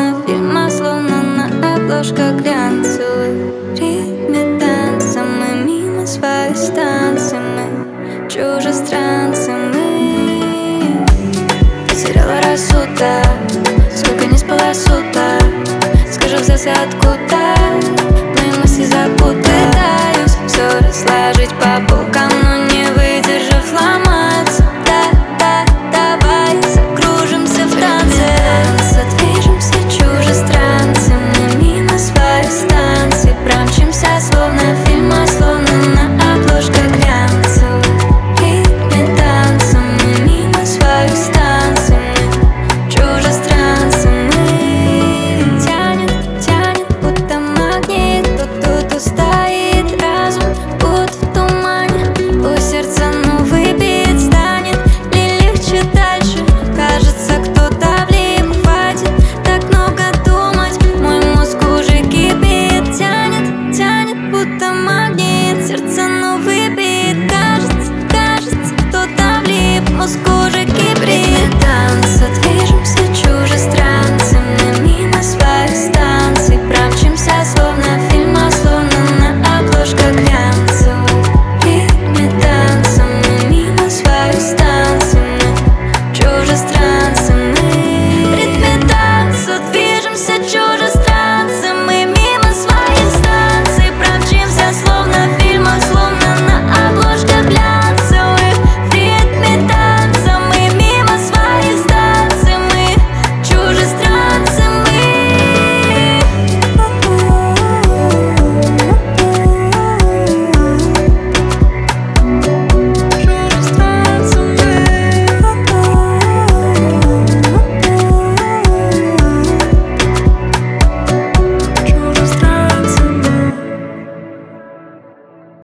кинофильма, словно на обложках глянцевых. В ритме танца мы мимо своей станции, мы чужестранцы, мы. Потеряла рассудок, сколько не спала суток. Скажи, взялся откуда?